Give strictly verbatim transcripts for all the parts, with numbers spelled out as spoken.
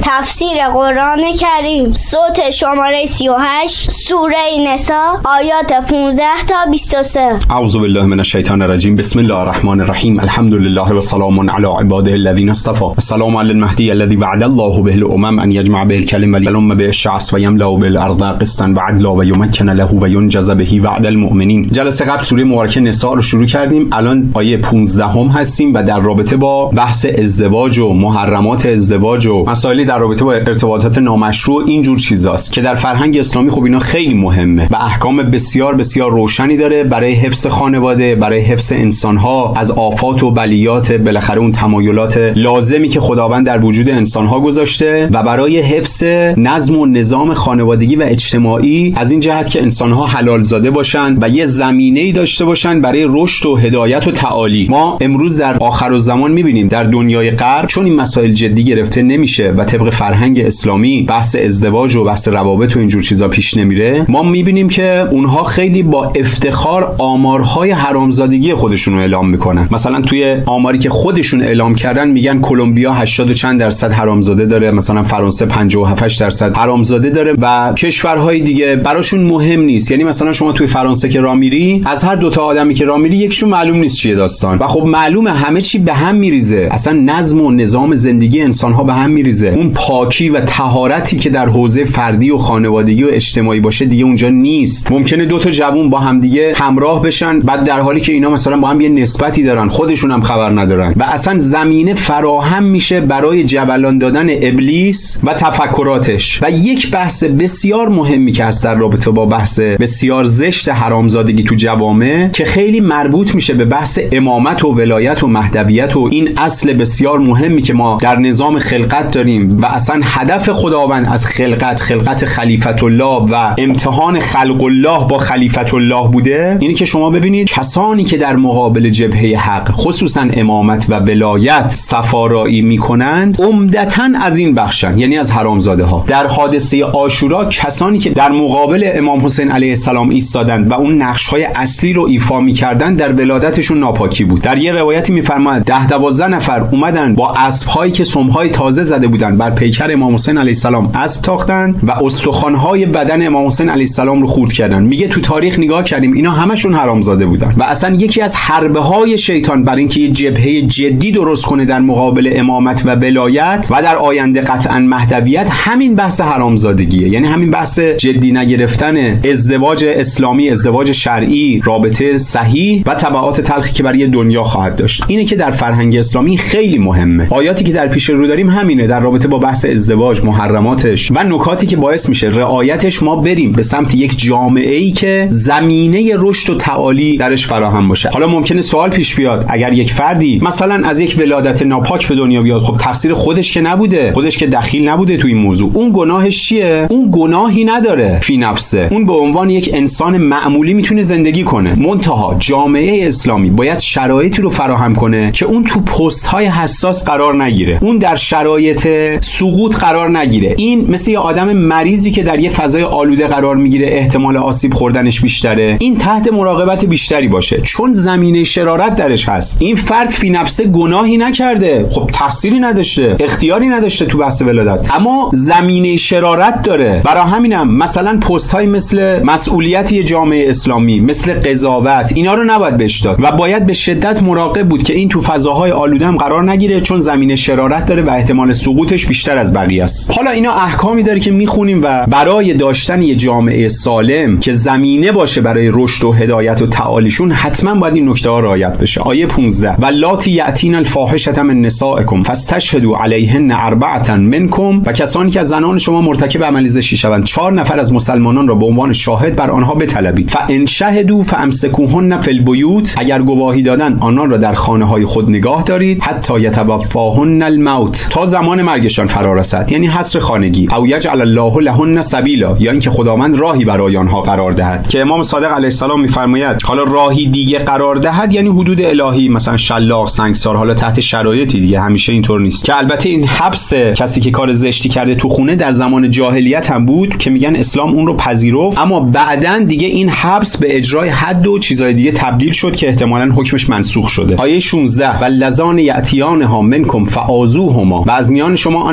تفسیر قرآن کریم، صوت شماره سی و هشت، سوره نساء، آیات پانزده تا بیست و سه. اعوذ بالله من الشیطان الرجیم. بسم الله الرحمن الرحیم. الحمد لله و سلام علی عباده الذین اصطفى. السلام علی المهدی الذی وعد الله به الامم ان یجمع به الکلم ویلم به الشعث و یملا بالارض قسطا وعدلا و یمکن له و ینجز به وعد المؤمنین. جلسه قبل سوره مبارکه نساء رو شروع کردیم. الان آیه پانزده هم هستیم و در رابطه با بحث ازدواج و محرمات ازدواج و مسائلی در رابطه با ارتباطات نامشروع این جور چیزاست که در فرهنگ اسلامی خب اینا خیلی مهمه و احکام بسیار بسیار روشنی داره برای حفظ خانواده، برای حفظ انسان‌ها از آفات و بلیات، بالاخره اون تمایلات لازمی که خداوند در وجود انسان‌ها گذاشته و برای حفظ نظم و نظام خانوادگی و اجتماعی از این جهت که انسان‌ها حلال زاده باشن و یه زمینه‌ای داشته باشن برای رشد و هدایت و تعالی. ما امروز در آخرالزمان می‌بینیم در دنیای غرب چون این مسائل جدی گرفته نمیشه و طبق فرهنگ اسلامی بحث ازدواج و بحث روابط و اینجور چیزا پیش نمیره، ما می‌بینیم که اونها خیلی با افتخار آمارهای حرامزادگی خودشون رو اعلام میکنن. مثلا توی آماری که خودشون اعلام کردن میگن کلمبیا هشتاد و چند درصد حرامزاده داره، مثلا فرانسه پنجاه و هفت درصد حرامزاده داره و کشورهای دیگه براشون مهم نیست. یعنی مثلا شما توی فرانسه که راه میری، از هر دو تا آدمی که راه میری یکشون معلوم نیست چیه داستان و خب معلومه همه چی به هم میریزه، اصلا نظم و نظام زندگی انسان‌ها به هم میریزه. اون پاکی و طهارتی که در حوزه فردی و خانوادگی و اجتماعی باشه دیگه اونجا نیست. ممکنه دو تا جوون با هم دیگه همراه بشن بعد در حالی که اینا مثلا با هم یه نسبتی دارن خودشون هم خبر ندارن و اصلا زمینه فراهم میشه برای جبلان دادن ابلیس و تفکراتش. و یک بحث بسیار مهمی که هست در رابطه با بحث بسیار زشت حرامزادگی تو جوامع که خیلی مربوط میشه به بحث امامت و ولایت و مهدویت و این اصل بسیار مهمی که ما در نظام خلقت داریم و اصلا هدف خداوند از خلقت خلقت خلیفت الله و امتحان خلق الله با خلیفت الله بوده، اینه که شما ببینید کسانی که در مقابل جبهه حق خصوصا امامت و ولایت صفارایی میکنند عمدتاً از این بخشن، یعنی از حرامزاده ها. در حادثه عاشورا کسانی که در مقابل امام حسین علیه السلام ایستادند و اون نقش های اصلی رو ایفا میکردند در ولادتشون ناپاکی بود. در یه روایتی میفرماید ده دوازده نفر اومدن با اسب هایی که سمهای تازه زده بودند بر پیکر امام حسین علیه السلام اسب تاختند و استخوان های بدن امام حسین علیه السلام رو خورد کردند. میگه تو تاریخ نگاه کردیم اینا همشون حرامزاده بودن و اصلا یکی از حربه های شیطان برای اینکه یه جبهه جدی درست کنه در مقابل امامت و ولایت و در آینده قطعا مهدویت همین بحث حرامزادگیه، یعنی همین بحث جدی نگرفتن ازدواج اسلامی، ازدواج شرعی، رابطه صحیح و تبعات تلخی که برای دنیا خواهد داشت. اینه که در فرهنگ اسلامی خیلی مهمه. آیاتی که در پیش رو داریم همینه در رابطه با بحث ازدواج، محرماتش و نکاتی که باعث میشه رعایتش ما بریم به سمت یک جامعه‌ای که زمینه رشد و تعالی درش فراهم باشه. حالا ممکنه سوال پیش بیاد اگر یک فردی مثلا از یک ولادت ناپاک به دنیا بیاد، خب تقصیر خودش که نبوده، خودش که دخیل نبوده تو این موضوع، اون گناهش چیه؟ اون گناهی نداره فی نفسه، اون به عنوان یک انسان معمولی میتونه زندگی کنه. منتها جامعه اسلامی باید شرایطی رو فراهم کنه که اون تو پست های حساس قرار نگیره، اون در شرایط سقوط قرار نگیره. این مثل یه آدم مریضی که در یه فضای آلوده قرار میگیره، احتمال آسیب خوردنش بیشتره، این تحت مراقبت بیشتری باشه چون زمینه شرارت درش هست. این فرد فی نفسه گناهی نکرده، خب تقصیری نداشته، اختیاری نداشته تو بحث ولادت، اما زمینه شرارت داره. برای همینم مثلا پست های مثل مسئولیت جامعه اسلامی، مثل قضاوت، اینا رو نباید بهش داد و باید به شدت مراقب بود که این تو فضاهای آلوده هم قرار نگیره چون زمینه شرارت داره و احتمال سقوطش بیشتر از بقیه است. حالا اینا احکامی داره که میخونیم و برای داشتن یه جامعه سالم که زمینه باشه برای رشد و هدایت و تعالیشون حتما باید این نکته ها رعایت بشه. آیه پانزده واللاتی یأتین الفاحشة من نسائکم فاستشهدوا علیهن اربعة منکم، و کسانی که از زنان شما مرتکب عمل زشتی شوند چهار نفر از مسلمانان را به عنوان شاهد بر آنها بطلبید. فان شهدوا فامسکوهن فی البیوت، اگر گواهی دادند آنان را در خانه های خود نگاه دارید، حتی یتوفاهن الموت، تا زمان مرگشان فرا رسد، یعنی حصر خانگی، او یجعل الله لهن سبیلا، یا اینکه خداوند راهی برای آنها قرار دهد. که امام صادق علیه السلام میفرماید حالا راهی دیگه قرار دهد یعنی حدود الهی، مثلا شلاق، سنگسار، حالا تحت شرایطی دیگه، همیشه اینطور نیست. که البته این حبس کسی که کار زشتی کرده تو خونه در زمان جاهلیت هم بود که میگن اسلام اون رو پذیرفت، اما بعداً دیگه این حبس به اجرای حد و چیزای دیگه تبدیل شد که احتمالاً حکمش منسوخ شده. آیه شانزده واللذان یأتیانها منکم فآذوهما، و از میان شما آن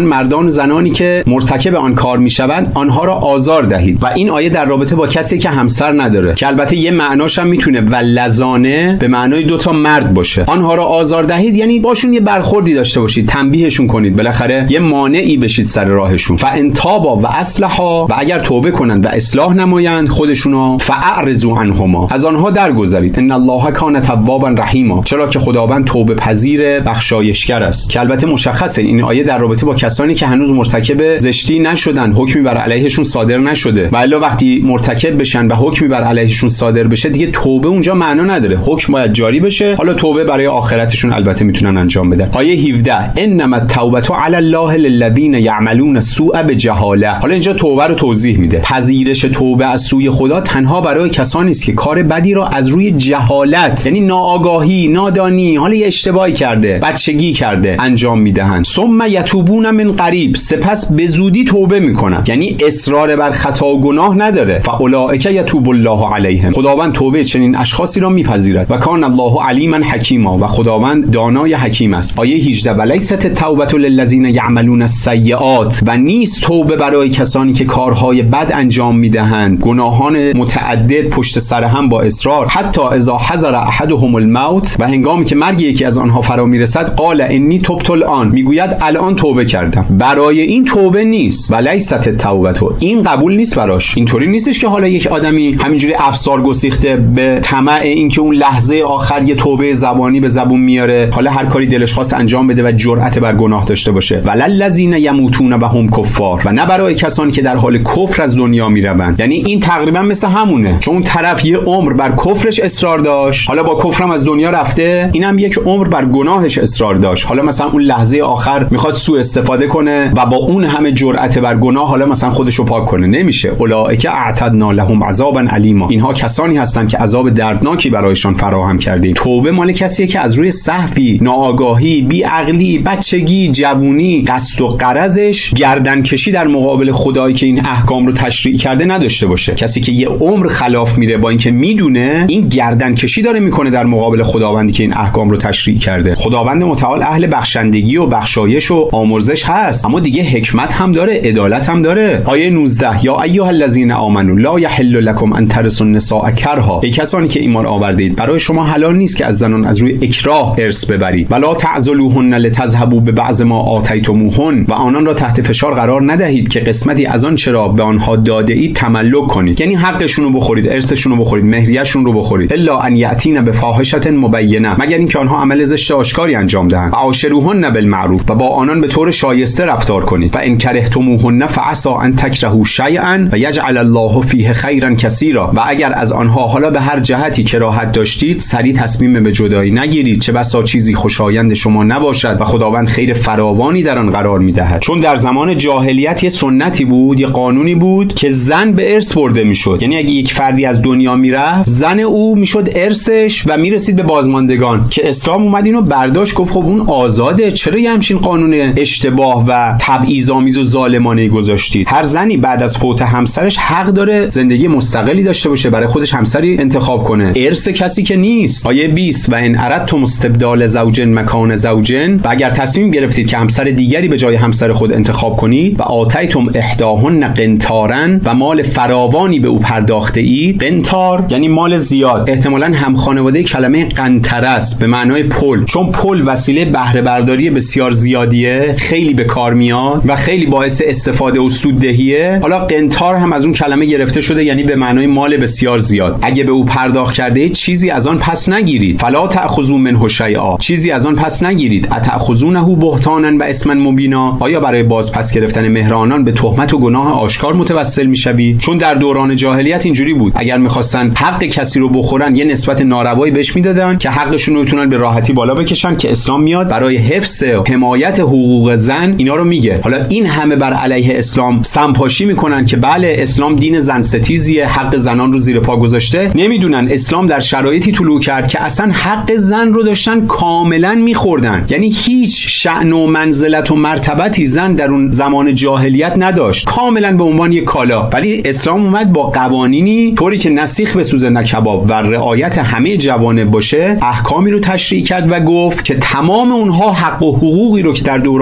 آن مردان و زنانی که مرتکب آن کار میشوند آنها را آزار دهید. و این آیه در رابطه با کسی که همسر نداره، که البته یه معناش هم میتونه ولزانه به معنای دو تا مرد باشه. آنها را آزار دهید یعنی باشون یه برخوردی داشته باشید، تنبیهشون کنید، بالاخره یه مانعی بشید سر راهشون. فان تابا و اصلحا، و اگر توبه کنند و اصلاح نمایند خودشونو، فاعرضوا عنهما، از آنها درگذرید. ان الله کان توابا رحیما، چرا که خداوند توبه پذیر بخشایشگر است. که البته مشخصه این آیه در رابطه با کسانی که هنوز مرتکب زشتی نشدن، حکمی بر علیهشون صادر نشده. و الا وقتی مرتکب بشن و حکمی بر علیهشون صادر بشه دیگه توبه اونجا معنا نداره، حکم باید جاری بشه. حالا توبه برای آخرتشون البته میتونن انجام بدن. آیه هفده انما التوبه علی الله للذین یعملون السوء بجهاله. حالا اینجا توبه رو توضیح میده. پذیرش توبه از سوی خدا تنها برای کسانی است که کار بدی را از روی جهالت، یعنی ناآگاهی، نادانی، حالا یه اشتباهی کرده، بچگی کرده، انجام میدهند. ثم یتوبون من قریب، سپس به زودی توبه میکنن، یعنی اصرار بر خطا و گناه نداره. فاولئک یتوب الله علیهم، خداوند توبه چنین اشخاصی را میپذیرد. و کان الله علیما حکیما، و خداوند دانای حکیم است. آیه هجده ولیست التوبه للذین یعملون السیئات، و نیست توبه برای کسانی که کارهای بد انجام میدهند، گناهان متعدد پشت سر هم با اصرار. حتی اذا حضر احدهم الموت، و هنگامی که مرگ یکی از آنها فرا میرسد، قال انی تبت الان، میگوید الان توبه کردم. برای این توبه نیست. ولیست التوبه، این قبول نیست براش. اینطوری نیستش که حالا یک آدمی همینجوری افسار گسیخته به طمع اینکه اون لحظه آخر یه توبه زبانی به زبون میاره، حالا هر کاری دلش خواست انجام بده و جرأت بر گناه داشته باشه. وللذین یموتون و هم کفار، و نه برای کسانی که در حال کفر از دنیا میروند. یعنی این تقریبا مثل همونه، چون اون طرف یه عمر بر کفرش اصرار داشت، حالا با کفرم از دنیا رفته، اینم یک عمر بر گناهش اصرار داشت، حالا مثلا اون لحظه آخر میخواد سوء استفاده کنه و با اون همه جرأت بر گناه حالا مثلا خودشو پاک کنه. نمیشه. اولئک اعتدنا لهم عذابا علیما، اینها کسانی هستند که عذاب دردناکی برایشان فراهم کردیم. توبه مال کسیه که از روی سهوی، ناآگاهی، بیعقلی، بچگی، جوونی، قصد و غرضش گردنکشی در مقابل خدایی که این احکام رو تشریع کرده نداشته باشه. کسی که یه عمر خلاف میره با اینکه میدونه، این گردنکشی داره میکنه در مقابل خداوندی که این احکام رو تشریع کرده. خداوند متعال اهل بخشندگی و بخشایش و آمرزش هست، اما دیگه حکمت هم داره، عدالت هم داره. آیه نوزده یا ایها الذین آمنوا لا یحل لکم ان ترثوا النساء کرها، ای کسانی که ایمان آوردید برای شما حلال نیست که از زنان از روی اکراه ارث ببرید. ولا تعذلوهن لتذهبوا ببعض ما آتیتموهن، و آنان را تحت فشار قرار ندهید که قسمتی از آن چرا به آنها داده اید تملک کنید، یعنی حقشون رو بخورید، ارثشون رو بخورید، مهریه‌شون رو بخورید. الا ان یاتین بفاحشه مبینه، مگر اینکه آنها عمل زشت آشکاری انجام دهند. عاشروهن بالمعروف، و با آنان به طور شایسته رفتار کنید. و ان کرهتموهن فعسى ان تکرهوا شیئا و یجعل الله فیه خیرا کثیرا، و اگر از آنها حالا به هر جهتی کراهت داشتید سریع تصمیم به جدایی نگیرید، چه بسا چیزی خوشایند شما نباشد و خداوند خیر فراوانی در آن قرار میدهد. چون در زمان جاهلیت یه سنتی بود، یه قانونی بود که زن به ارث برده میشد، یعنی اگه یک فردی از دنیا میرفت زن او میشد ارثش و میرسید به بازماندگان، که اسلام اومد اینو برداشت، گفت خب اون آزاده، چرا یه همچین قانون اشتباه و تبعیض‌آمیز و ظالمانه گذاشتید؟ هر زنی بعد از فوت همسرش حق داره زندگی مستقلی داشته باشه، برای خودش همسری انتخاب کنه، ارث کسی که نیست. آیه بیست و ان اردتم استبدال زوج مکان زوج، و اگر تصمیم گرفتید که همسر دیگری به جای همسر خود انتخاب کنید، و آتیتم احداهن قنطارا، و مال فراوانی به او پرداخته اید. قنطار یعنی مال زیاد، احتمالاً هم خانواده کلمه قنطره است به معنای پل، چون پل وسیله بهره برداری بسیار زیادیه، خیلی به کار میاد و خیلی باعث استفاده و سوددهیه. حالا قنطار هم از اون کلمه گرفته شده، یعنی به معنای مال بسیار زیاد. اگه به او پرداخت کرده چیزی از آن پس نگیرید. فلا تأخذوا منه شیئا، چیزی از آن پس نگیرید. اتأخذونه بهتانا و اسما مبینا، آیا برای باز پس گرفتن مهر آنان به تهمت و گناه آشکار متوسل میشوید؟ چون در دوران جاهلیت اینجوری بود، اگر میخواستن حق کسی رو بخورن یه نسبت ناروایی بهش میدادن که حقشون رو بتونن به راحتی بالا بکشن، که اسلام میاد برای حفظ و حمایت حقوق زن اینا رو میگه. حالا این همه بر علیه اسلام سمپاشی میکنن که بله اسلام دین زن ستیزیه، حق زنان رو زیر پا گذاشته، نمیدونن اسلام در شرایطی طلوع کرد که اصلا حق زن رو داشتن کاملا میخوردن، یعنی هیچ شأن و منزلت و مرتبتی زن در اون زمان جاهلیت نداشت، کاملا به عنوان یک کالا. ولی اسلام اومد با قوانینی طوری که نسیخ بسوزه نه کباب و رعایت همه جوانب باشه، احکامی رو تشریع کرد و گفت که تمام اونها حق و حقوقی رو که در دوران جاهلیت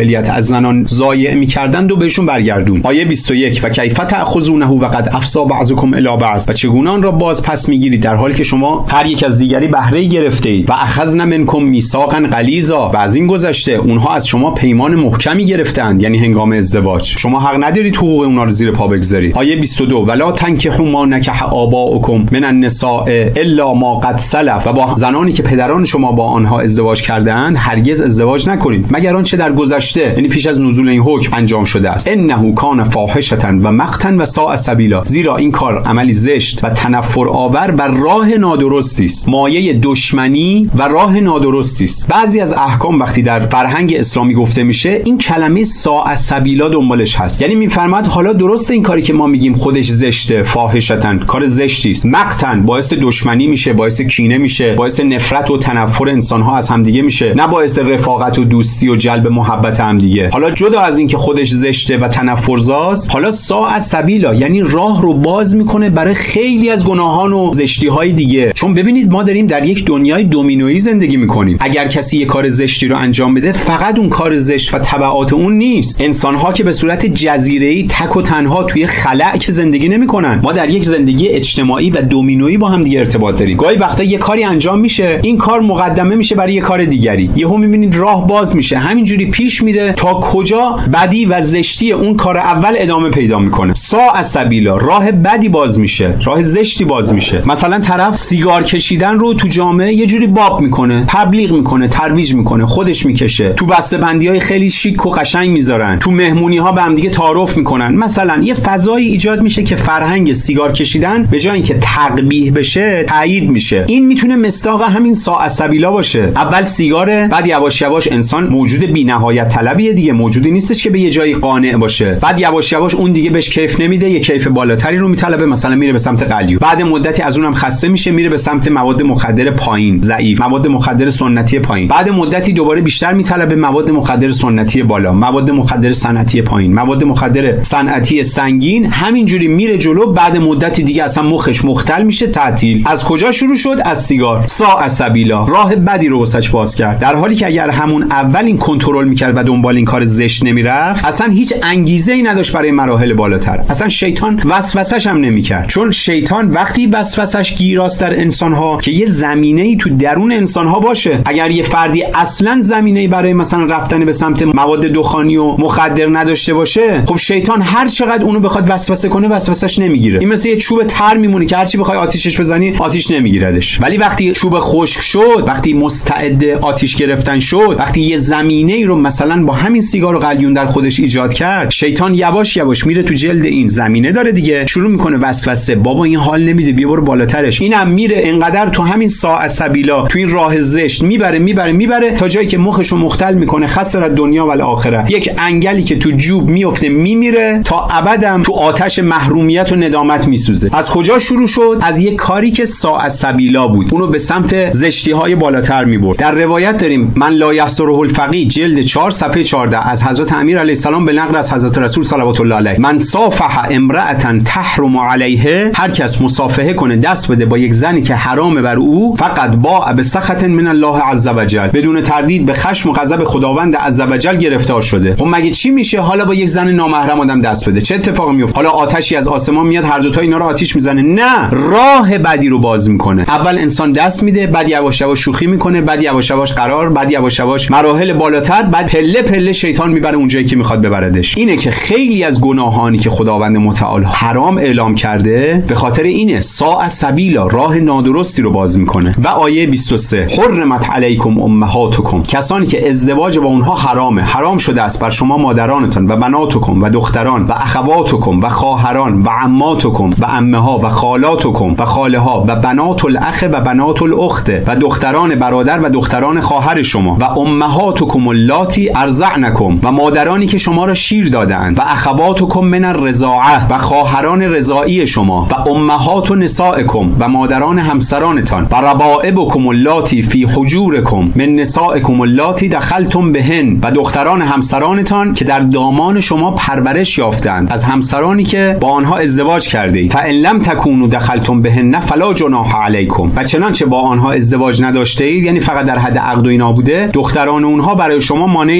جاهلیت از زنان ضایع می‌کردند و بهشون برگردون. آیه بیست و یک و کیف تأخذونه و قد افضى بعضکم الی بعض، و چگونه آن را باز پس میگیرید در حالی که شما هر یک از دیگری بهره گرفتید. و اخذنا منکم میثاقا غلیظا، و از این گذشته اونها از شما پیمان محکمی گرفتند، یعنی هنگام ازدواج شما حق ندارید حقوق اونها رو زیر پا بگذارید. آیه بیست و دو ولا تنکحوا ما نکح آباؤکم من النساء الا ما قد سلف، و با زنانی که پدران شما با آنها ازدواج کرده‌اند هرگز ازدواج نکنید مگر آنچه در گذشته، یعنی پیش از نزول این حکم، انجام شده است. انه کان فاحشة و مقتا و ساء سبیلا، زیرا این کار عملی زشت و تنفر آور بر راه نادرستی است، مایه دشمنی و راه نادرستی است. بعضی از احکام وقتی در فرهنگ اسلامی گفته میشه این کلمه ساء سبیلا دنبالش هست، یعنی میفرماد حالا درسته این کاری که ما میگیم خودش زشته، فاحشتن، کار زشتی است، مقتن باعث دشمنی میشه، باعث کینه میشه، باعث نفرت و تنفر انسان‌ها از همدیگه میشه، نه باعث رفاقت و دوستی و جلب محبت همدیگه. حالا جدا از این که خودش زشته و تنفرزاست، حالا ساء سبیلا یعنی راه رو باز میکنه برای خیلی از گناهان و زشتی‌های دیگه. چون ببینید ما داریم در یک دنیای دومینویی زندگی میکنیم. اگر کسی یک کار زشتی رو انجام بده فقط اون کار زشت و تبعات اون نیست، انسان‌ها که به صورت جزیره‌ای تک و تنها توی خلأ که زندگی نمی‌کنن، ما در یک زندگی اجتماعی و دومینویی با هم دیگه ارتباط داریم. گاهی وقتا یه کاری انجام میشه، این کار مقدمه میشه برای یه کار دیگری، یهو می‌بینید راه باز میشه، همینجوری پیش میره تا کجا بدی و زشتی اون کار اول ادامه پیدا میکنه. ساء سبیلا، راه بدی باز میشه، راه زشتی باز میشه. مثلا طرف سیگار کشیدن رو تو جامعه یه جوری باب میکنه، تبلیغ میکنه، ترویج میکنه، خودش میکشه، تو بسته‌بندی‌های خیلی شیک و قشنگ میذارن، تو مهمونی‌ها به هم دیگه تعارف میکنن. مثلا یه فضایی ایجاد میشه که فرهنگ سیگار کشیدن به جای اینکه تقبیح بشه تایید میشه. این میتونه مصداق همین ساء سبیلا باشه. اول سیگاره، بعد یواش یواش انسان موجود بی‌نهایت طلبیه دیگه، موجودی نیستش که به یه جایی قانع باشه. بعد یواش یواش اون دیگه بهش کیف نمیده، یه کیف بالاتری رو میطلبه، مثلا میره به سمت قلیو. بعد مدتی از اونم خسته میشه، میره به سمت مواد مخدر پایین، ضعیف، مواد مخدر سنتی پایین. بعد مدتی دوباره بیشتر میطلبه مواد مخدر سنتی بالا، مواد مخدر صنعتی پایین، مواد مخدر صنعتی سنگین. همینجوری میره جلو. بعد مدتی دیگه اصلا مخش مختل میشه، تعطیل. از کجا شروع شد؟ از سیگار. ساء سبیلا، راه بدی رو واسش باز کرد، در حالی که اگر همون اول این کنترل میکرد و دنبال این کار زشت نمیرفت، اصلا هیچ انگیزه‌ای نداشت برای مراحل بالاتر. اصلا شیطان وسوسه‌ش هم نمیکرد، چون شیطان وقتی وسوسه‌ش گیراست در انسان‌ها که یه زمینه‌ای تو درون انسان‌ها باشه. اگر یه فردی اصلا زمینه‌ای برای مثلا رفتن به سمت مواد دخانی و مخدر نداشته باشه، خب شیطان هر چقدر اونو بخواد وسوسه کنه وسوسه‌اش نمیگیره. این مثل یه چوب تر میمونه که هر چی بخوای آتیشش بزنی آتیش نمیگیردش. ولی وقتی چوب خشک شد، وقتی مستعد آتیش گرفتن شد، وقتی یه زمینه‌ای رو مثلا با همین سیگار و قلیون در خودش ایجاد کرد، شیطان یواش یواش میره تو جلد این زمینه داره دیگه، شروع میکنه وسوسه. بابا این حال نمیده، بیا برو بالاترش. اینم میره انقدر تو همین ساء سبیلا، تو این راه زشت میبره میبره میبره تا جایی که مخشو مختل میکنه، خسر دنیا و الاخره. یک انگلی که تو جوب میفته میمیره، تا ابدم تو آتش محرومیت و ندامت میسوزه. از کجا شروع شد؟ از یک کاری که ساء سبیلا بود، اونو به سمت زشتی های بالاتر میبرد. در روایت داریم من لا یحصره الفقیه جلد چهار صفحه چهارده از حضرت امیر علیه السلام به نقل از حضرت رسول صلوات الله علیه، من صافح امرأة تحرم علیه، هر کس مصافحه کنه، دست بده با یک زنی که حرام بر او، فقط باء بسخط من الله عز وجل، بدون تردید به خشم و غضب خداوند عز وجل گرفتار شده. خب مگه چی میشه حالا با یک زن نامحرم آدم دست بده؟ چه اتفاقی میفته؟ حالا آتشی از آسمان میاد هر دو تا اینا رو آتش میزنه؟ نه، راه بدی رو باز میکنه. اول انسان دست میده، بعد یواش یواش شوخی میکنه، بعد یواش یواش قرار، بعد یواش یواش مراحل بالاتر، بعد پله پله شیطان میبره اونجایی که میخواد ببردش. اینه که خیلی از گناهانی که خداوند متعال حرام اعلام کرده به خاطر اینه، ساء سبیلا، راه نادرستی رو باز میکنه. و آیه بیست و سه حرمت علیکم امهاتکم، کسانی که ازدواج با اونها حرامه، حرام شده است بر شما مادرانتان و بناتکم و دختران و اخواتکم و خواهران و عماتکم و عمها و خالاتکم و خاله ها و بنات الاخ و بنات الاخت و دختران برادر و دختران خواهر شما و امهاتکم اللاتی ارضعنکم و مادرانی که شما را شیر دادند و اخواتکم من الرضاعه و خواهران رضاعی شما و امهات نسائکم و مادران همسرانتان و ربائبکم اللاتی فی حجورکم من نسائکم اللاتی دخلتم بهن و دختران همسرانتان که در دامان شما پرورش یافتند، از همسرانی که با آنها ازدواج کردید. فان لم تکونوا دخلتم بهن فلا جناح علیکم، و چنانچه با آنها ازدواج نداشته اید، یعنی فقط در حد عقد و اینا بوده، دختران اونها برای شما مانعی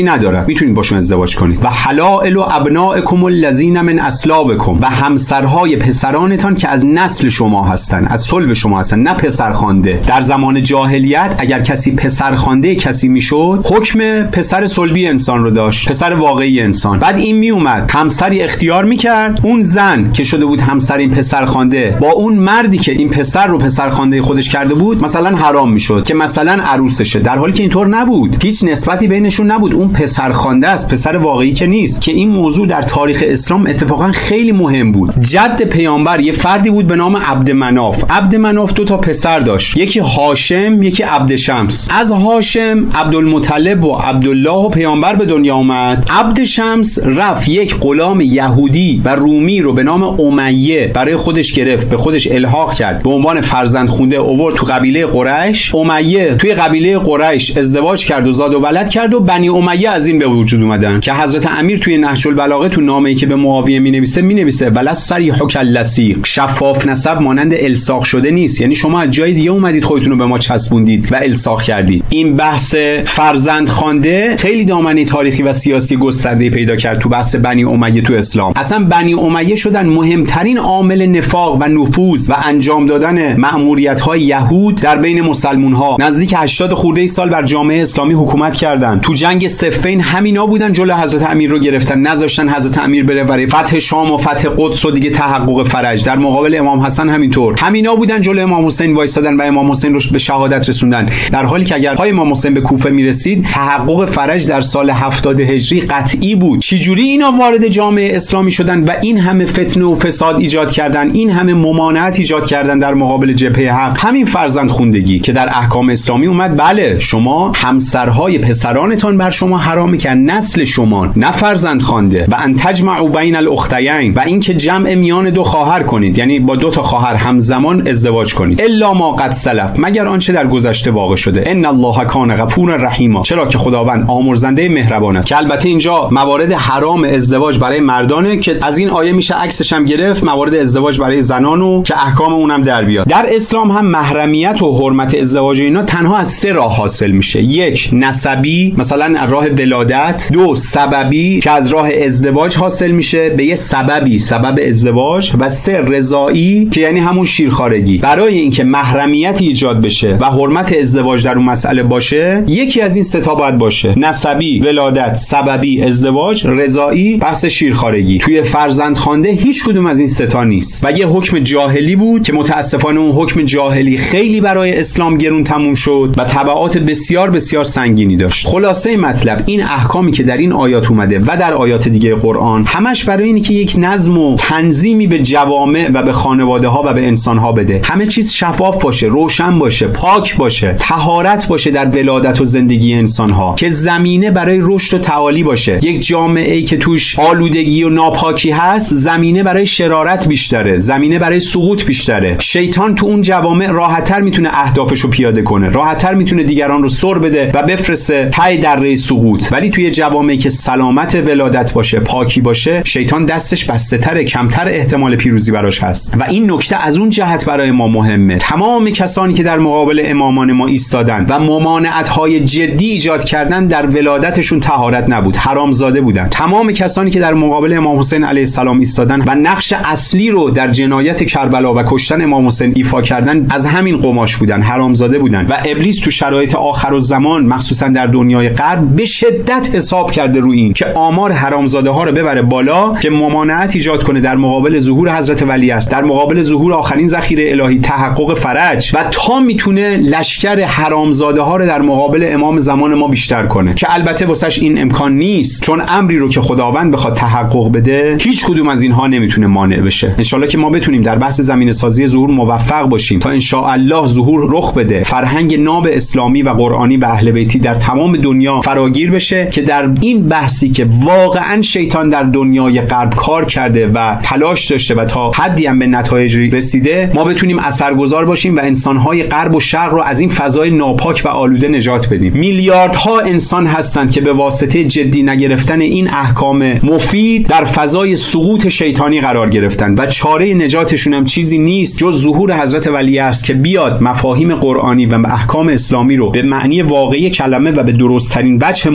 ندارد، میتونید باشون ازدواج کنید. و حلائل و ابنائکم الذین من اصلابکم، و همسرهای پسرانتان که از نسل شما هستن، از صلب شما هستن، نه پسرخوانده. در زمان جاهلیت اگر کسی پسرخوانده کسی میشد، حکم پسر صلبی انسان رو داشت، پسر واقعی انسان. بعد این میومد همسری اختیار میکرد، اون زن که شده بود همسر این پسرخوانده با اون مردی که این پسر رو پسرخوانده خودش کرده بود مثلا حرام میشد که مثلا عروسشه، در حالی که اینطور نبود، هیچ نسبتی بینشون نبود. اون پسرخوانده است، پسر واقعی که نیست. که این موضوع در تاریخ اسلام اتفاقا خیلی مهم بود. جد پیامبر یه فردی بود به نام عبدمناف. عبدمناف دو تا پسر داشت، یکی هاشم، یکی عبدشمس. از هاشم عبدالمطلب و عبدالله و پیامبر به دنیا اومد. عبدشمس رفت یک غلام یهودی و رومی رو به نام امیه برای خودش گرفت، به خودش الحاق کرد، به عنوان فرزند خونده آورد تو قبیله قریش. امیه توی قبیله قریش ازدواج کرد و زاد و ولد کرد و بنی امیه از این به وجود اومدن که حضرت امیر توی نهج البلاغه تو نامه‌ای که به معاویه می‌نویسه می‌نویسه بل صریح کاللصیق، شفاف نسب مانند الساق شده نیست، یعنی شما از جای دیگه اومدید خودتون رو به ما چسبوندید و الساق کردید. این بحث فرزند خوانده خیلی دامنه تاریخی و سیاسی گسترده پیدا کرد تو بحث بنی امیه تو اسلام. اصلا بنی امیه شدن مهمترین عامل نفاق و نفوذ و انجام دادن مأموریت‌های یهود در بین مسلمان‌ها. نزدیک هشتاد خورده سال بر جامعه اسلامی حکومت کردند. تو جنگ صفین همینا بودن جلو حضرت امیر رو گرفتن، نذاشتن حضرت امیر بره برای فتح شام و فتح قدس و دیگه تحقق فرج. در مقابل امام حسن همینطور، همینا بودن جلو امام حسین وایسادن و امام حسین رو به شهادت رسوندن، در حالی که اگر پای امام حسین به کوفه میرسید تحقق فرج در سال هفتاد هجری قطعی بود. چه جوری اینا وارد جامعه اسلامی شدن و این همه فتنه و فساد ایجاد کردن، این همه ممانعت ایجاد کردن در مقابل جبهه حق؟ همین فرزند خوندگی که در احکام اسلامی اومد. بله شما همسرهای پسرانتان بر شما حرامه که نسل شما، نه فرزند خوانده. و ان تجمعوا بین الاختیین، و اینکه جمع میان دو خواهر کنید، یعنی با دو تا خواهر همزمان ازدواج کنید. الا ما قد سلف، مگر آنچه در گذشته واقع شده. ان الله کان غفورا رحیما، چرا که خداوند آمرزنده مهربان است. که البته اینجا موارد حرام ازدواج برای مردانه که از این آیه میشه عکسش هم گرفت، موارد ازدواج برای زنانو که احکام اونم در بیاد. در اسلام هم محرمیت و حرمت ازدواج اینا تنها از سه راه حاصل میشه. یک، نسبی، مثلا راه ولادت. دو، سببی که از راه ازدواج حاصل میشه به یه سببی، سبب ازدواج. و سه، رضایی که یعنی همون شیرخوارگی. برای اینکه محرمیت ایجاد بشه و حرمت ازدواج در اون مسئله باشه، یکی از این سه تا باید باشه: نسبی، ولادت، سببی، ازدواج، رضایی، بحث شیرخوارگی. توی فرزند خوانده هیچ کدوم از این سه تا نیست و یه حکم جاهلی بود که متاسفانه اون حکم جاهلی خیلی برای اسلام گرون تموم شد و تبعات بسیار بسیار سنگینی داشت. خلاصه مطلب این احکامی که در این آیات اومده و در آیات دیگه قرآن همش برای اینه که یک نظم و تنظیمی به جوامع و به خانواده ها و به انسان ها بده. همه چیز شفاف باشه، روشن باشه، پاک باشه، طهارت باشه در ولادت و زندگی انسان ها، که زمینه برای رشد و تعالی باشه. یک جامعه ای که توش آلودگی و ناپاکی هست، زمینه برای شرارت بیشتره، زمینه برای سقوط بیشتره. شیطان تو اون جوامع راحت‌تر میتونه اهدافشو پیاده کنه، راحت‌تر میتونه دیگران رو سر بده و بفرسته ته دره سقوط. ولی توی جوامعی که سلامت ولادت باشه، پاکی باشه، شیطان دستش بسته‌تره، کمتر احتمال پیروزی براش هست. و این نکته از اون جهت برای ما مهمه. تمام کسانی که در مقابل امامان ما ایستادن و ممانعت‌های جدی ایجاد کردن، در ولادتشون طهارت نبود، حرامزاده بودن. تمام کسانی که در مقابل امام حسین علیه السلام ایستادن و نقش اصلی رو در جنایت کربلا و کشتن امام حسین ایفا کردن، از همین قماش بودن، حرامزاده بودن. و ابلیس تو شرایط آخرالزمان مخصوصا در دنیای غرب به شدت حساب کرده روی این که آمار حرامزاده ها رو ببره بالا، که ممانعت ایجاد کنه در مقابل ظهور حضرت ولی است، در مقابل ظهور آخرین ذخیره الهی، تحقق فرج، و تا میتونه لشکر حرامزاده ها رو در مقابل امام زمان ما بیشتر کنه، که البته واسش این امکان نیست، چون امری رو که خداوند بخواد تحقق بده هیچ کدوم از اینها نمیتونه مانع بشه. ان شاءالله که ما بتونیم در بحث زمینه سازی ظهور موفق باشیم تا ان شاء الله ظهور رخ بده، فرهنگ ناب اسلامی و قرآنی و اهل بیتی در تمام دنیا فراگیر بشه، که در این بحثی که واقعا شیطان در دنیای غرب کار کرده و تلاش داشته و تا حدی هم به نتایج رسیده، ما بتونیم اثرگذار باشیم و انسان‌های غرب و شرق رو از این فضای ناپاک و آلوده نجات بدیم. میلیاردها انسان هستند که به واسطه جدی نگرفتن این احکام مفید در فضای سقوط شیطانی قرار گرفتن و چاره نجاتشون هم چیزی نیست جز ظهور حضرت ولی است که بیاد مفاهیم قرآنی و احکام اسلامی رو به معنی واقعی کلمه و به درست‌ترین وجه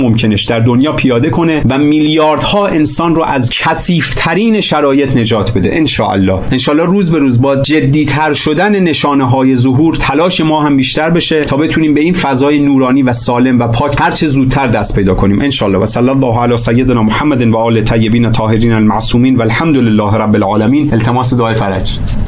ممکنش در دنیا پیاده کنه و میلیاردها انسان رو از کثیف‌ترین شرایط نجات بده ان شاء الله. ان شاء الله روز به روز با جدی‌تر شدن نشانه‌های ظهور تلاش ما هم بیشتر بشه تا بتونیم به این فضای نورانی و سالم و پاک هر چه زودتر دست پیدا کنیم ان شاء الله. و صلی الله علی سیدنا محمد و آل طیبین طاهرین المعصومین و الحمد لله رب العالمین. التماس دعای فرج.